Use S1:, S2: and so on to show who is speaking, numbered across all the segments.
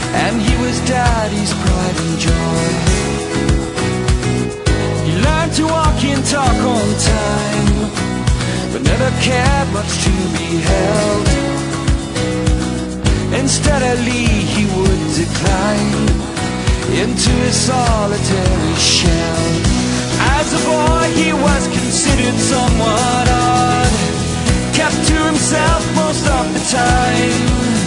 S1: and he was Daddy's pride and joy. He learned to walk and talk on time, but never cared much to be held. Insteadly he would decline into his solitary shell. As a boy he was considered somewhat odd, kept to himself most of the time.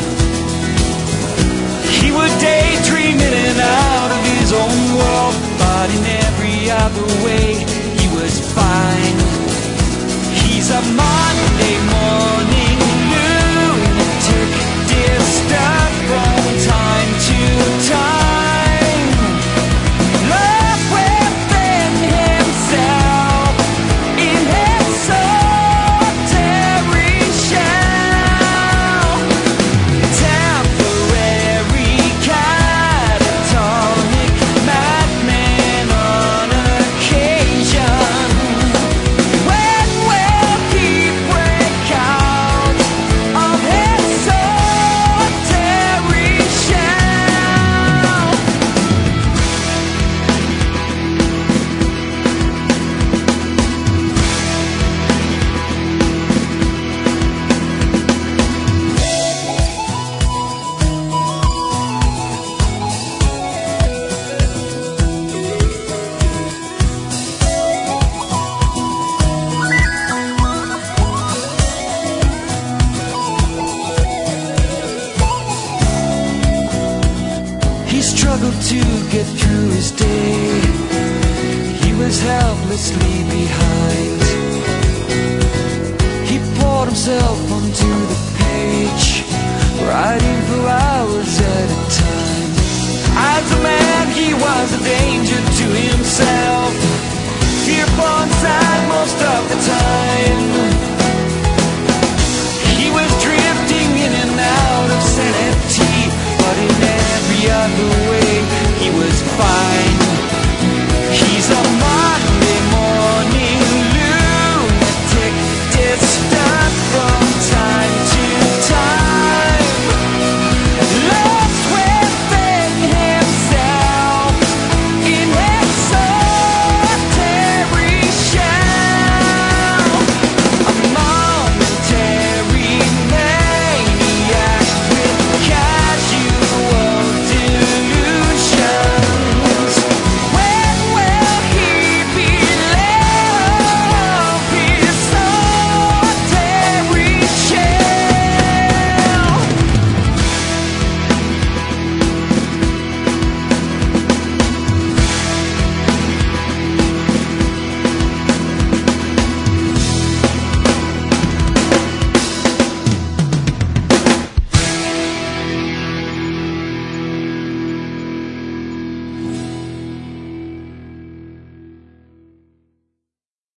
S1: He would daydream in and out of his own world, but in every other way he was fine. He's a Monday morning lunatic, disturbed from time to time. Love within himself, in his solitary shell. Temporary catatonic madman on occasion. When will he break out of his solitary shell? He struggled to get through his day. He was helplessly behind. He poured himself onto the page.